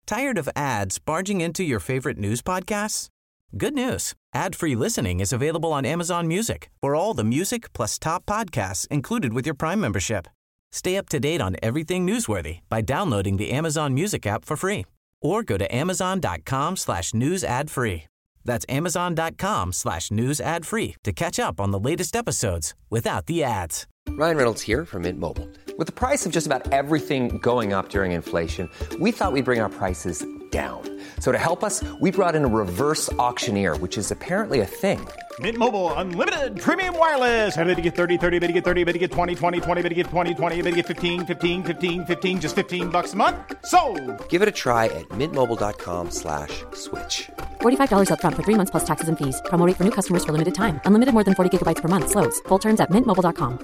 Tired of ads barging into your favorite news podcasts? Good news. Ad-free listening is available on Amazon Music for all the music plus top podcasts included with your Prime membership. Stay up to date on everything newsworthy by downloading the Amazon Music app for free or go to amazon.com/news ad free. That's amazon.com/news ad free to catch up on the latest episodes without the ads. Ryan Reynolds here from Mint Mobile. With the price of just about everything going up during inflation, we thought we'd bring our prices down. So to help us, we brought in a reverse auctioneer, which is apparently a thing. Mint Mobile Unlimited Premium Wireless. How to get 30, 30, bit to get 30, bit to get 20, 20, 20, bit to get 20, 20, bit to get 15, 15, 15, 15, just $15 a month? Sold! Give it a try at mintmobile.com/switch. $45 up front for 3 months plus taxes and fees. Promo rate for new customers for limited time. Unlimited more than 40 gigabytes per month. Slows full terms at mintmobile.com.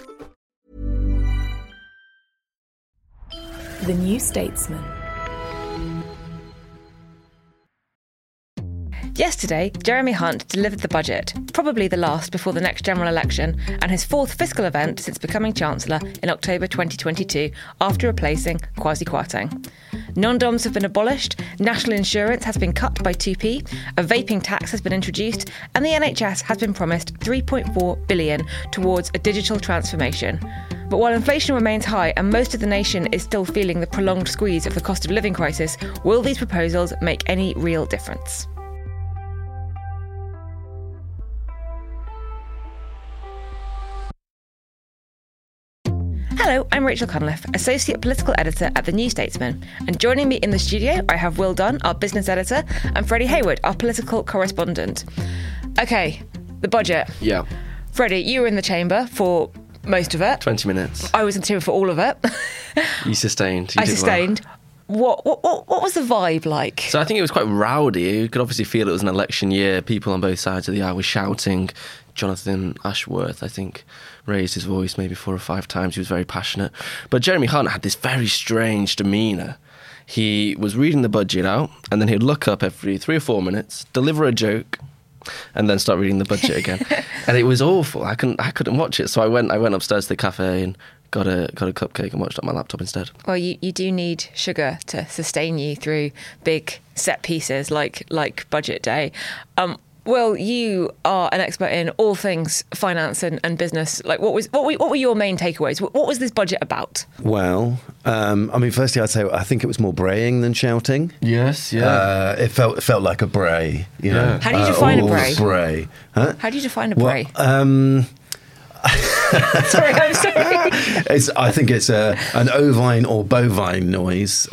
The New Statesman. Yesterday, Jeremy Hunt delivered the budget, probably the last before the next general election, and his fourth fiscal event since becoming Chancellor in October 2022 after replacing Kwasi Kwarteng. Non-DOMs have been abolished, national insurance has been cut by 2p, a vaping tax has been introduced, and the NHS has been promised $3.4 billion towards a digital transformation. But while inflation remains high and most of the nation is still feeling the prolonged squeeze of the cost of living crisis, will these proposals make any real difference? Hello, I'm Rachel Cunliffe, Associate Political Editor at The New Statesman, and joining me in the studio I have Will Dunn, our Business Editor, and Freddie Hayward, our Political Correspondent. Okay, the budget. Yeah. Freddie, you were in the chamber for most of it. 20 minutes. I was in the chamber for all of it. You sustained. I sustained. Well. What was the vibe like? So I think it was quite rowdy. You could obviously feel it was an election year. People on both sides of the aisle were shouting. Jonathan Ashworth, I think, raised his voice maybe 4 or 5 times. He was very passionate. But Jeremy Hunt had this very strange demeanour. He was reading the budget out, and then he'd look up every 3 or 4 minutes, deliver a joke, and then start reading the budget again. And it was awful. I couldn't watch it. So I went upstairs to the cafe and got a cupcake and watched it on my laptop instead. Well, you do need sugar to sustain you through big set pieces like Budget Day. Well, you are an expert in all things finance and business. Like, what were your main takeaways? What was this budget about? Well, firstly, I'd say I think it was more braying than shouting. Yes, yeah. It felt like a bray. You know. How do you define a bray? Bray. Huh? How do you define a bray? Sorry, I'm sorry. I think it's an ovine or bovine noise,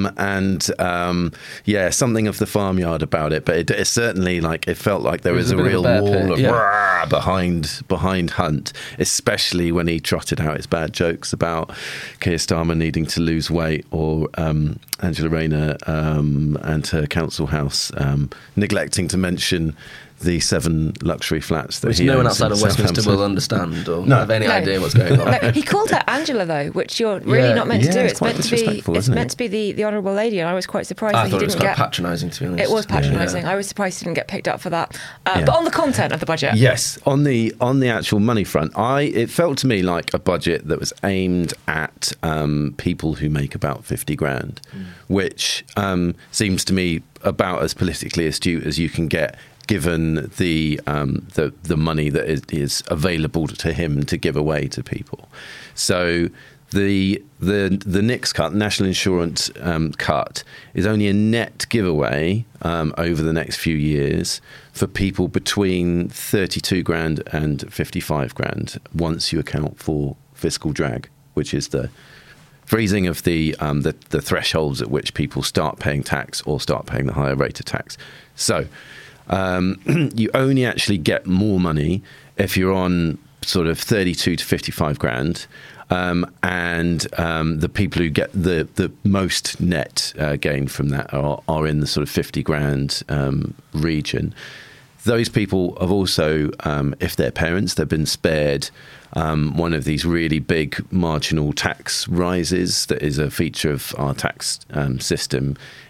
something of the farmyard about it. But it certainly it felt like there was a real wall of rah behind Hunt, especially when he trotted out his bad jokes about Keir Starmer needing to lose weight or Angela Rayner and her council house neglecting to mention the 7 luxury flats that which he no one owns outside of Westminster will understand or have any idea what's going on. No, he called her Angela though, which you're really not meant to do. It's meant to be the Honourable Lady, and I was quite surprised that he didn't get. I thought it was quite patronising, to be honest. It was patronising. Yeah. I was surprised he didn't get picked up for that. But on the content of the budget, yes, on the actual money front, it felt to me like a budget that was aimed at people who make about 50 grand, which seems to me about as politically astute as you can get, given the money that is available to him to give away to people. So the NICS cut, National Insurance cut, is only a net giveaway over the next few years for people between 32 grand and 55 grand, once you account for fiscal drag, which is the freezing of the thresholds at which people start paying tax or start paying the higher rate of tax. So you only actually get more money if you're on sort of 32 to 55 grand. And the people who get the most net gain from that are in the sort of 50 grand region. Those people have also, if they're parents, they've been spared one of these really big marginal tax rises that is a feature of our tax system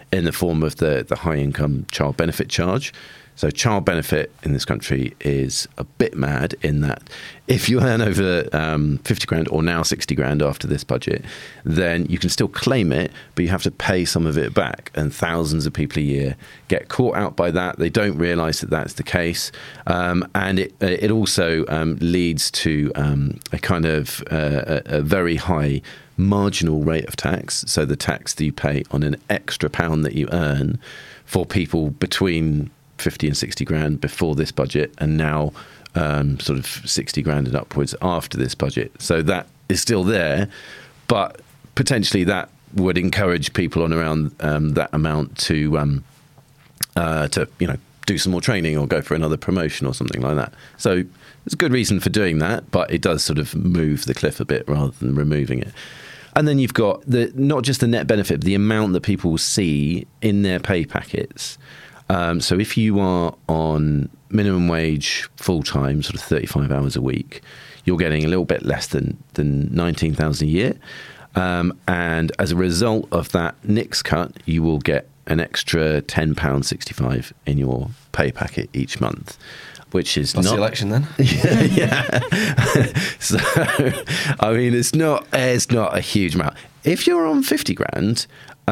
in the form of the high income child benefit charge. So child benefit in this country is a bit mad in that if you earn over 50 grand or now 60 grand after this budget, then you can still claim it, but you have to pay some of it back. And thousands of people a year get caught out by that. They don't realise that that's the case. And it also leads to a kind of a very high marginal rate of tax. So the tax that you pay on an extra pound that you earn for people between 50 and 60 grand before this budget, and now sort of 60 grand and upwards after this budget. So that is still there, but potentially that would encourage people on around that amount to do some more training or go for another promotion or something like that. So there's a good reason for doing that, but it does sort of move the cliff a bit rather than removing it. And then you've got not just the net benefit, but the amount that people will see in their pay packets. So if you are on minimum wage full-time, sort of 35 hours a week, you're getting a little bit less than 19,000 a year. And as a result of that NICS cut, you will get an extra £10.65 in your pay packet each month, which is That's not the election then. yeah. So, I mean, it's not a huge amount. If you're on 50 grand,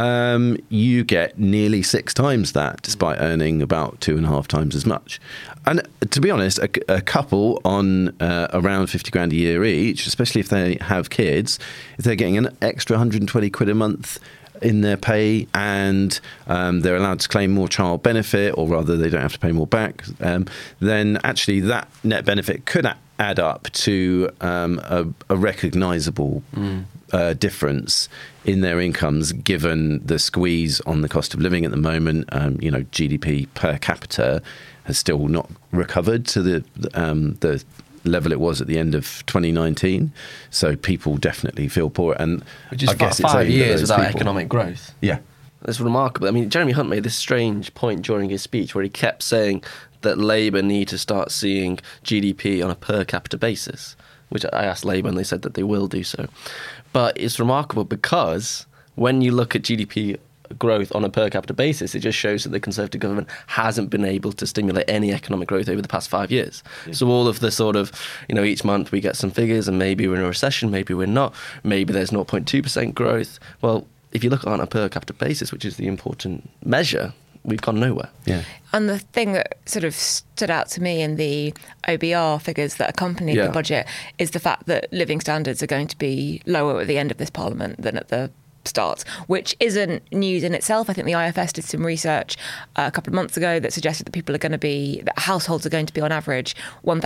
you get nearly 6 times that, despite earning about 2.5 times as much. And to be honest, a couple on around 50 grand a year each, especially if they have kids, if they're getting an extra 120 quid a month in their pay, and they're allowed to claim more child benefit, or rather they don't have to pay more back, then actually that net benefit could add up to a recognisable difference in their incomes, given the squeeze on the cost of living at the moment. GDP per capita has still not recovered to the level it was at the end of 2019. So people definitely feel poor. And which is I guess 5 years without people. economic growth. Yeah. That's remarkable. I mean, Jeremy Hunt made this strange point during his speech where he kept saying that Labour need to start seeing GDP on a per capita basis, which I asked Labour and they said that they will do so. But it's remarkable because when you look at GDP growth on a per capita basis, it just shows that the Conservative government hasn't been able to stimulate any economic growth over the past 5 years. Yeah. So all of the sort of, each month we get some figures and maybe we're in a recession, maybe we're not, maybe there's 0.2% growth. Well, if you look on a per capita basis, which is the important measure, we've gone nowhere. Yeah. And the thing that sort of stood out to me in the OBR figures that accompanied the budget is the fact that living standards are going to be lower at the end of this parliament than at the start, which isn't news in itself. I think the IFS did some research a couple of months ago that suggested that households are going to be on average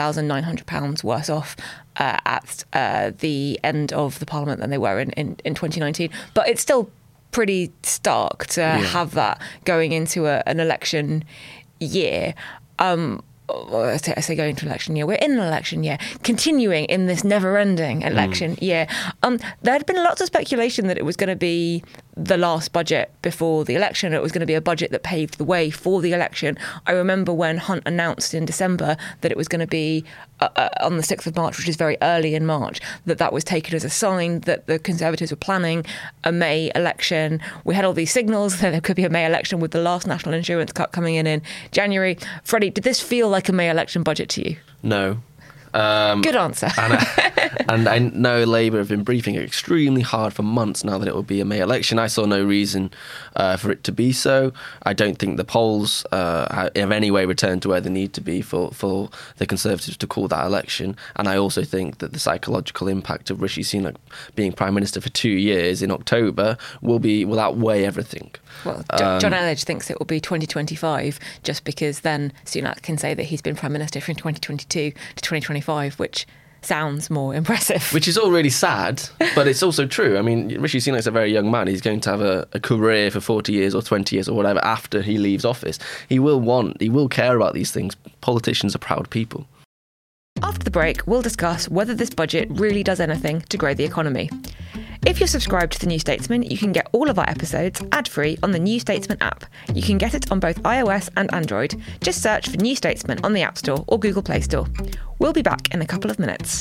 £1,900 worse off at the end of the parliament than they were in 2019. But it's still pretty stark to have that going into an election year. I say going into election year. We're in an election year, continuing in this never-ending election year. There had been lots of speculation that it was going to be the last budget before the election. It was going to be a budget that paved the way for the election. I remember when Hunt announced in December that it was going to be on the 6th of March, which is very early in March, that was taken as a sign that the Conservatives were planning a May election. We had all these signals that there could be a May election with the last national insurance cut coming in January. Freddie, did this feel like a May election budget to you? No. Good answer. And I know Labour have been briefing extremely hard for months now that it will be a May election. I saw no reason for it to be so. I don't think the polls have in any way returned to where they need to be for the Conservatives to call that election. And I also think that the psychological impact of Rishi Sunak being Prime Minister for 2 years in October will outweigh everything. Well, John Elledge thinks it will be 2025 just because then Sunak can say that he's been Prime Minister from 2022 to 2025, which sounds more impressive. Which is all really sad, but it's also true. I mean, Rishi Sunak's a very young man. He's going to have a career for 40 years or 20 years or whatever after he leaves office. He will care about these things. Politicians are proud people. After the break, we'll discuss whether this budget really does anything to grow the economy. If you're subscribed to The New Statesman, you can get all of our episodes ad-free on the New Statesman app. You can get it on both iOS and Android. Just search for New Statesman on the App Store or Google Play Store. We'll be back in a couple of minutes.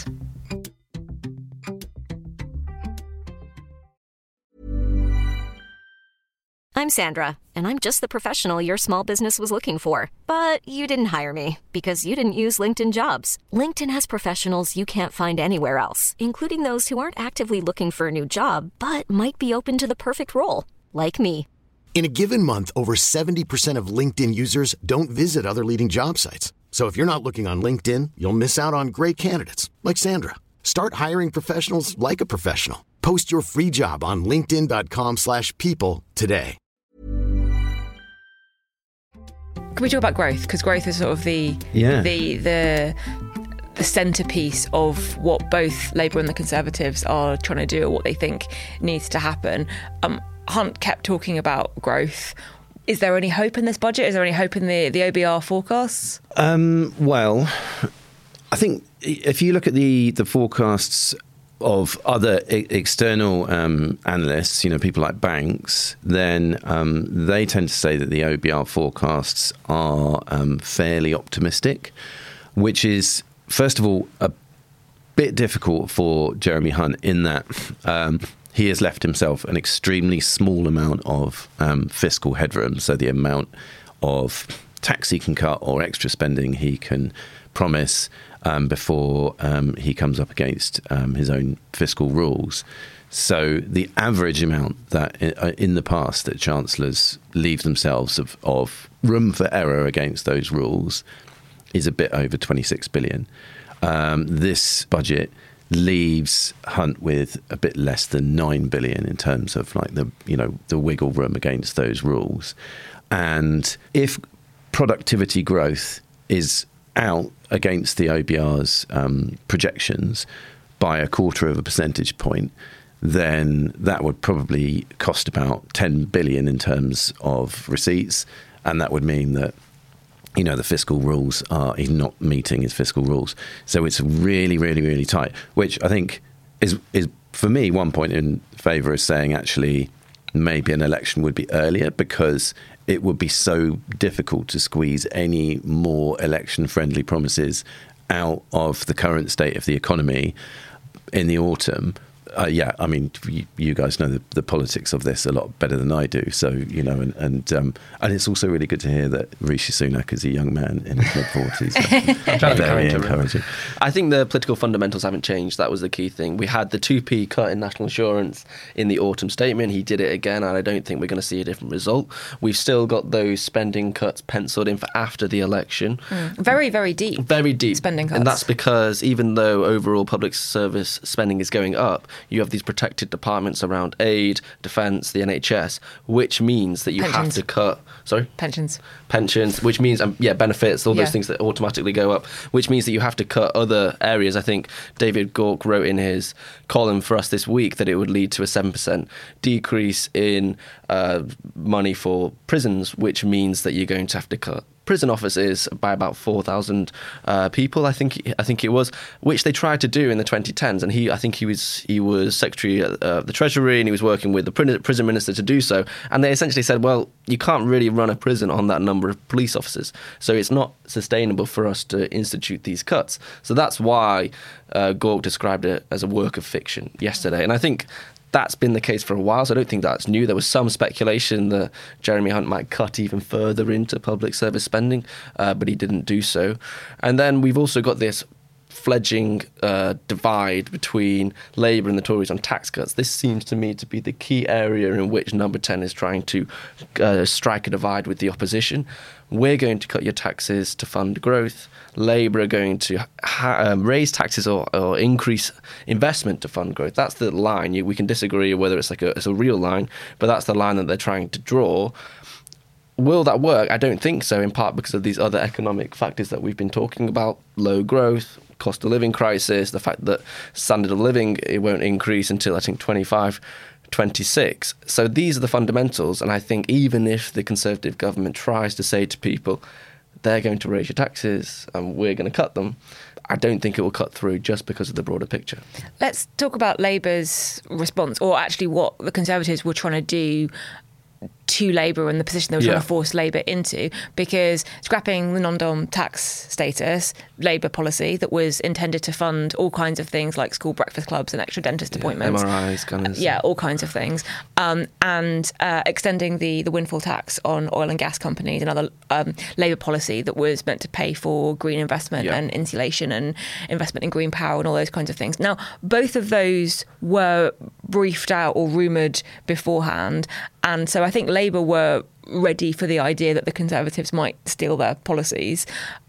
I'm Sandra, and I'm just the professional your small business was looking for. But you didn't hire me because you didn't use LinkedIn Jobs. LinkedIn has professionals you can't find anywhere else, including those who aren't actively looking for a new job, but might be open to the perfect role, like me. In a given month, over 70% of LinkedIn users don't visit other leading job sites. So if you're not looking on LinkedIn, you'll miss out on great candidates like Sandra. Start hiring professionals like a professional. Post your free job on linkedin.com/people today. Can we talk about growth? Because growth is sort of the centrepiece of what both Labour and the Conservatives are trying to do, or what they think needs to happen. Hunt kept talking about growth. Is there any hope in this budget? Is there any hope in the OBR forecasts? Well, I think if you look at the forecasts of other external analysts, people like banks, then they tend to say that the OBR forecasts are fairly optimistic, which is, first of all, a bit difficult for Jeremy Hunt in that he has left himself an extremely small amount of fiscal headroom, so the amount of tax he can cut or extra spending he can promise before he comes up against his own fiscal rules. So the average amount that in the past that chancellors leave themselves of room for error against those rules is a bit over 26 billion. This budget leaves Hunt with a bit less than 9 billion in terms of like the wiggle room against those rules. And if productivity growth is out against the OBR's projections by 0.25 percentage point, then that would probably cost about 10 billion in terms of receipts. And that would mean that, the fiscal rules he's not meeting his fiscal rules. So it's really, really, really tight, which I think is for me, one point in favour of saying actually maybe an election would be earlier, because it would be so difficult to squeeze any more election-friendly promises out of the current state of the economy in the autumn. You guys know the politics of this a lot better than I do. So, and it's also really good to hear that Rishi Sunak is a young man in his mid-40s. Very encouraging. I think the political fundamentals haven't changed. That was the key thing. We had the 2p cut in national insurance in the autumn statement. He did it again, and I don't think we're going to see a different result. We've still got those spending cuts penciled in for after the election. Very, very deep. Very deep. Spending cuts. And that's because even though overall public service spending is going up, you have these protected departments around aid, defence, the NHS, which means that you have to cut... Sorry? Pensions, which means, benefits, all those things that automatically go up, which means that you have to cut other areas. I think David Gauke wrote in his column for us this week that it would lead to a 7% decrease in money for prisons, which means that you're going to have to cut prison officers by about 4,000 people, I think it was, which they tried to do in the 2010s. And he was Secretary of the Treasury, and he was working with the prison minister to do so. And they essentially said, well, you can't really run a prison on that number of police officers. So it's not sustainable for us to institute these cuts. So that's why Gauke described it as a work of fiction yesterday. And I think that's been the case for a while, so I don't think that's new. There was some speculation that Jeremy Hunt might cut even further into public service spending, but he didn't do so. And then we've also got this fledgling divide between Labour and the Tories on tax cuts. This seems to me to be the key area in which Number 10 is trying to strike a divide with the opposition. We're going to cut your taxes to fund growth. Labour are going to raise taxes or increase investment to fund growth. That's the line. We can disagree whether it's a real line, but that's the line that they're trying to draw. Will that work? I don't think so, in part because of these other economic factors that we've been talking about: low growth, cost of living crisis, the fact that standard of living, it won't increase until, I think, 25, 26. So these are the fundamentals, and I think even if the Conservative government tries to say to people, they're going to raise your taxes and we're going to cut them, I don't think it will cut through just because of the broader picture. Let's talk about Labour's response, or actually what the Conservatives were trying to do to Labour and the position they were trying to force Labour into, because scrapping the non-dom tax status, Labour policy that was intended to fund all kinds of things like school breakfast clubs and extra dentist appointments. MRIs, scanners. All kinds of things. And extending the windfall tax on oil and gas companies, another Labour policy that was meant to pay for green investment and insulation and investment in green power and all those kinds of things. Now, both of those were briefed out or rumoured beforehand. And so I think Labour were ready for the idea that the Conservatives might steal their policies.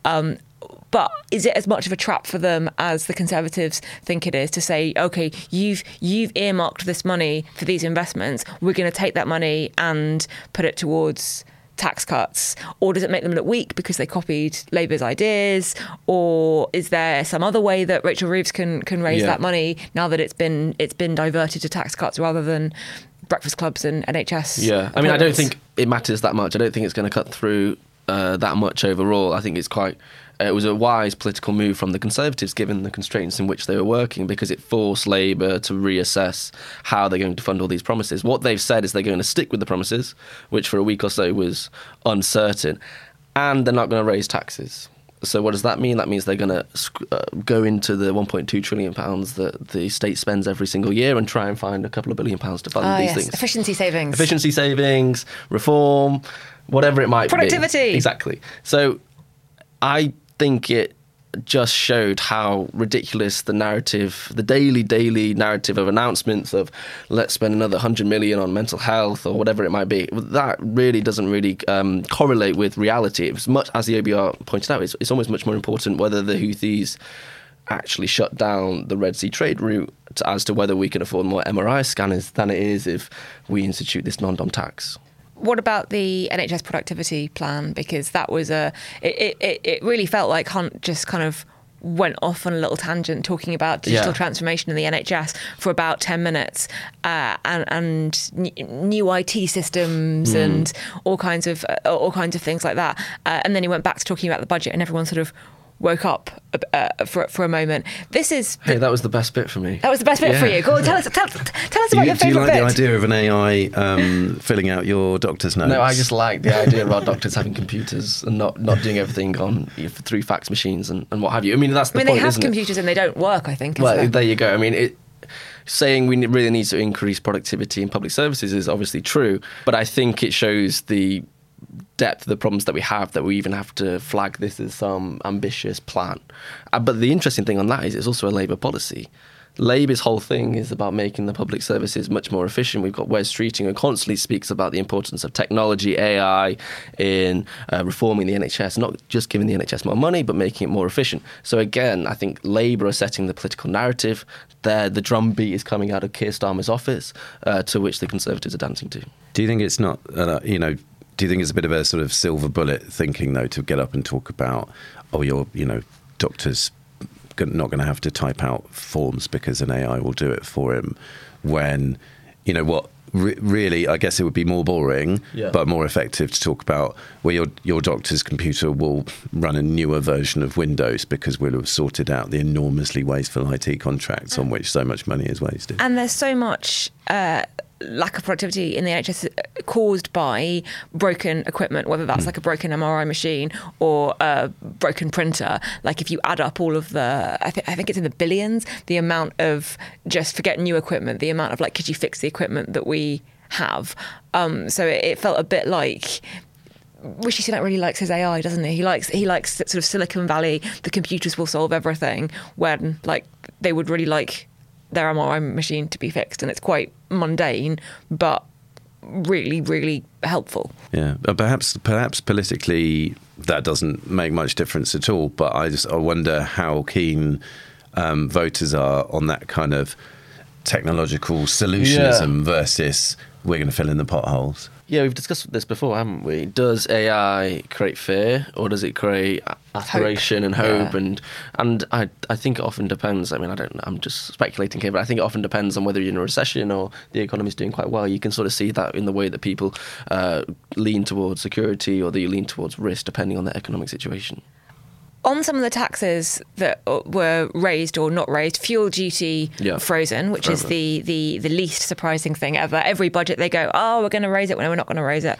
But is it as much of a trap for them as the Conservatives think it is to say, OK, you've earmarked this money for these investments. We're going to take that money and put it towards tax cuts? Or does it make them look weak because they copied Labour's ideas? Or is there some other way that Rachel Reeves can raise that money now that it's been diverted to tax cuts rather than breakfast clubs and NHS? Yeah, I mean, I don't think it matters that much. I don't think it's going to cut through that much overall. I think it's quite... it was a wise political move from the Conservatives, given the constraints in which they were working, because it forced Labour to reassess how they're going to fund all these promises. What they've said is they're going to stick with the promises, which for a week or so was uncertain, and they're not going to raise taxes. So what does that mean? That means they're going to go into the £1.2 trillion that the state spends every single year and try and find a couple of £1 billion to fund these things. Efficiency savings. Efficiency savings, reform, whatever it might be. Productivity. Exactly. So I think it just showed how ridiculous the narrative, the daily narrative of announcements of let's spend another 100 million on mental health or whatever it might be, that really doesn't really correlate with reality. It's much, as the OBR pointed out, it's almost much more important whether the Houthis actually shut down the Red Sea trade route as to whether we can afford more MRI scanners than it is if we institute this non-dom tax. What about the NHS productivity plan? Because that was it really felt like Hunt just kind of went off on a little tangent talking about digital transformation in the NHS for about 10 minutes and new IT systems and all kinds of things like that. And then he went back to talking about the budget, and everyone sort of woke up for a moment. Hey, that was the best bit for me. That was the best bit for you. Go on, tell us about your favourite bit. Do you like the idea of an AI filling out your doctor's notes? No, I just like the idea of our doctors having computers and not doing everything through fax machines and what have you. I mean, that's the point, they have isn't computers and they don't work, I think. Well, there you go. I mean, saying we really need to increase productivity in public services is obviously true, but I think it shows the depth of the problems that we have, that we even have to flag this as some ambitious plan. But the interesting thing on that is it's also a Labour policy. Labour's whole thing is about making the public services much more efficient. We've got Wes Streeting, who constantly speaks about the importance of technology, AI, in reforming the NHS, not just giving the NHS more money, but making it more efficient. So again, I think Labour are setting the political narrative. The drumbeat is coming out of Keir Starmer's office, to which the Conservatives are dancing to. Do you think it's not, do you think it's a bit of a sort of silver bullet thinking, though, to get up and talk about, doctors not going to have to type out forms because an AI will do it for him, when, really, I guess it would be more boring, but more effective to talk about, well, your doctor's computer will run a newer version of Windows because we'll have sorted out the enormously wasteful IT contracts on which so much money is wasted. And there's so much lack of productivity in the NHS caused by broken equipment, whether that's like a broken MRI machine or a broken printer. Like if you add up all of the, I think it's in the billions, the amount of just forget new equipment, the amount of like, could you fix the equipment that we have? So it felt a bit like Rishi Sunak really likes his AI, doesn't he? He likes sort of Silicon Valley, the computers will solve everything, when like they would really like their MRI machine to be fixed, and it's quite mundane, but really, really helpful. Yeah, perhaps politically that doesn't make much difference at all. But I wonder how keen voters are on that kind of technological solutionism versus we're going to fill in the potholes. Yeah, we've discussed this before, haven't we? Does AI create fear, or does it create aspiration and hope? And I think it often depends. I mean, I'm just speculating here, but I think it often depends on whether you're in a recession or the economy's doing quite well. You can sort of see that in the way that people lean towards security or they lean towards risk, depending on their economic situation. On some of the taxes that were raised or not raised, fuel duty frozen, which is the least surprising thing ever. Every budget they go, oh, we're going to raise it when we're not going to raise it.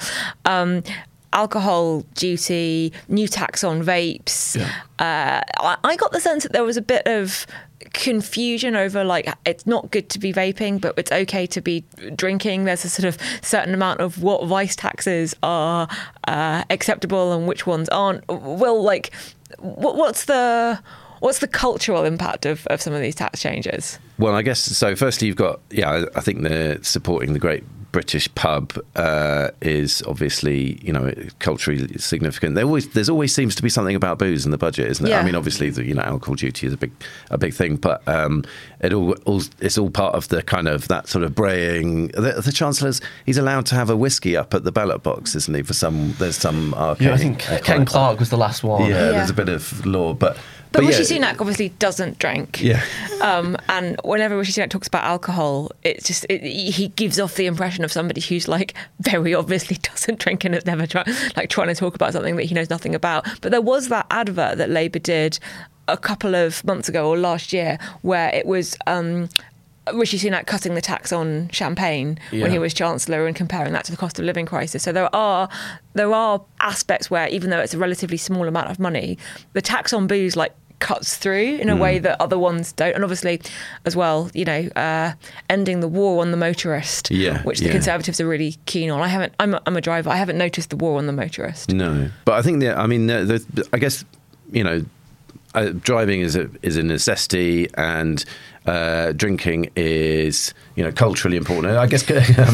Alcohol duty, new tax on vapes. I got the sense that there was a bit of confusion over, like, it's not good to be vaping, but it's okay to be drinking. There's a sort of certain amount of what vice taxes are acceptable and which ones aren't. Will, like, what's the cultural impact of some of these tax changes? Well, I guess so. Firstly, you've got I think they're supporting the Great British Pub is obviously, culturally significant. There's always seems to be something about booze in the budget, isn't it? Yeah. I mean, obviously, alcohol duty is a big thing, but it's all part of the kind of that sort of braying. The Chancellor's, he's allowed to have a whiskey up at the ballot box, isn't he? There's some arcane. I think Ken Clarke was the last one. Yeah, there's a bit of law, but Rishi Sunak obviously doesn't drink. Yeah. And whenever Rishi Sunak talks about alcohol, he gives off the impression of somebody who's like very obviously doesn't drink and is never trying to talk about something that he knows nothing about. But there was that advert that Labour did a couple of months ago or last year where it was Rishi Sunak cutting the tax on champagne when he was Chancellor and comparing that to the cost of living crisis. So there are aspects where, even though it's a relatively small amount of money, the tax on booze cuts through in a way that other ones don't. And obviously, as well, ending the war on the motorist, which the Conservatives are really keen on. I'm a driver. I haven't noticed the war on the motorist. No, but I think I guess driving is a necessity, and drinking is culturally important. I guess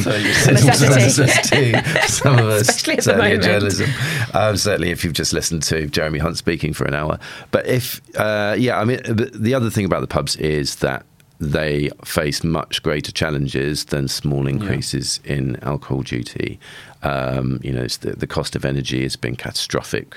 necessity. Some of us, especially at the moment, in journalism. Certainly, if you've just listened to Jeremy Hunt speaking for an hour. But the other thing about the pubs is that they face much greater challenges than small increases in alcohol duty. The cost of energy has been catastrophic.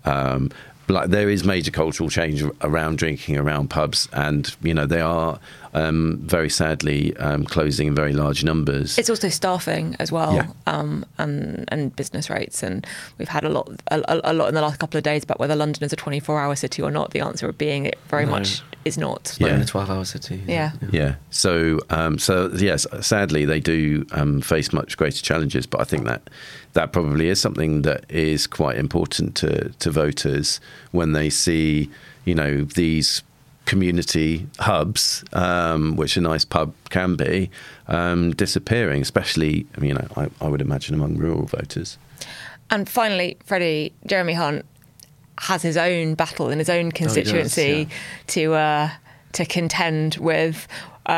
There is major cultural change around drinking, around pubs, and they are very sadly closing in very large numbers. It's also staffing as well, and business rates, and we've had a lot in the last couple of days about whether London is a 24-hour city or not. The answer being it very much is not. It's not a 12-hour city. Yeah. So yes, sadly they do face much greater challenges, but I think that probably is something that is quite important to voters when they see, these community hubs, which a nice pub can be, disappearing, especially, I would imagine among rural voters. And finally, Freddie, Jeremy Hunt has his own battle in his own constituency to contend with.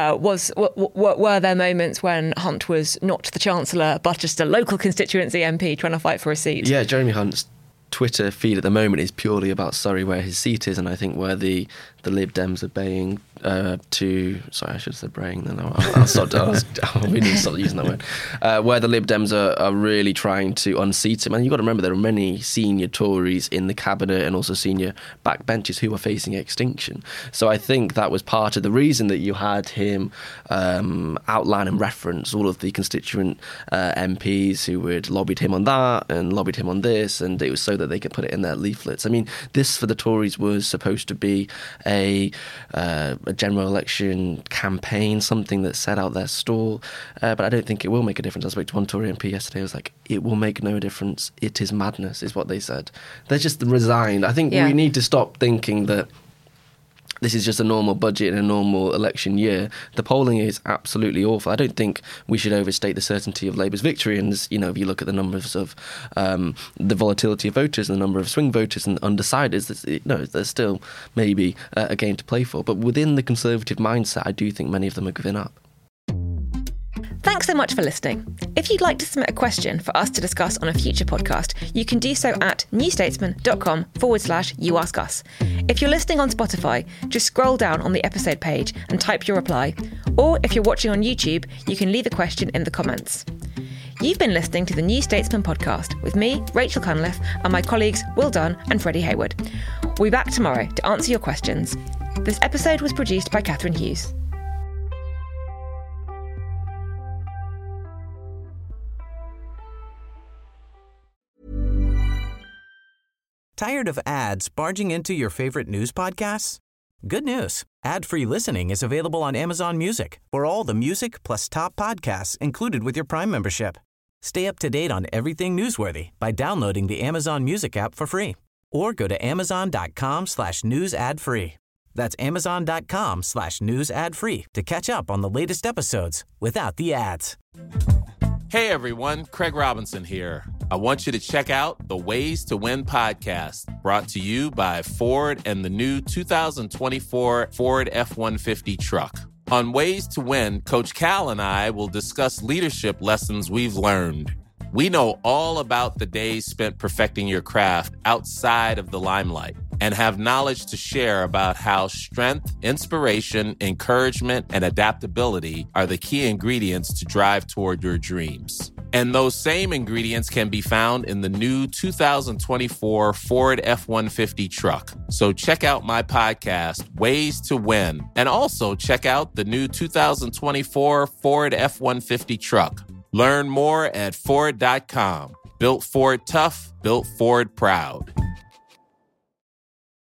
Were there moments when Hunt was not the Chancellor but just a local constituency MP trying to fight for a seat? Yeah, Jeremy Hunt's Twitter feed at the moment is purely about Surrey, where his seat is, and I think where the Lib Dems are baying sorry, I should have said braying then. We need to stop using that word. Where the Lib Dems are really trying to unseat him. And you've got to remember there are many senior Tories in the cabinet and also senior backbenchers who are facing extinction. So I think that was part of the reason that you had him outline and reference all of the constituent MPs who had lobbied him on that and lobbied him on this, and it was so that they could put it in their leaflets. I mean, this for the Tories was supposed to be a general election campaign, something that set out their stall, but I don't think it will make a difference. I spoke to one Tory MP yesterday. I was like, it will make no difference. It is madness, is what they said. They're just resigned. I think we need to stop thinking that this is just a normal budget in a normal election year. The polling is absolutely awful. I don't think we should overstate the certainty of Labour's victory. And, if you look at the numbers of the volatility of voters and the number of swing voters and undecideds, there's still maybe a game to play for. But within the Conservative mindset, I do think many of them are giving up. Thanks so much for listening. If you'd like to submit a question for us to discuss on a future podcast, you can do so at newstatesman.com/youaskus. If you're listening on Spotify, just scroll down on the episode page and type your reply. Or if you're watching on YouTube, you can leave a question in the comments. You've been listening to the New Statesman podcast with me, Rachel Cunliffe, and my colleagues Will Dunn and Freddie Hayward. We'll be back tomorrow to answer your questions. This episode was produced by Catherine Hughes. Tired of ads barging into your favorite news podcasts? Good news. Ad-free listening is available on Amazon Music for all the music plus top podcasts included with your Prime membership. Stay up to date on everything newsworthy by downloading the Amazon Music app for free or go to amazon.com/news ad free. That's amazon.com/news ad free to catch up on the latest episodes without the ads. Hey everyone, Craig Robinson here. I want you to check out the Ways to Win podcast, brought to you by Ford and the new 2024 Ford F-150 truck. On Ways to Win, Coach Cal and I will discuss leadership lessons we've learned. We know all about the days spent perfecting your craft outside of the limelight and have knowledge to share about how strength, inspiration, encouragement, and adaptability are the key ingredients to drive toward your dreams. And those same ingredients can be found in the new 2024 Ford F-150 truck. So check out my podcast, Ways to Win, and also check out the new 2024 Ford F-150 truck. Learn more at Ford.com. Built Ford tough, built Ford proud.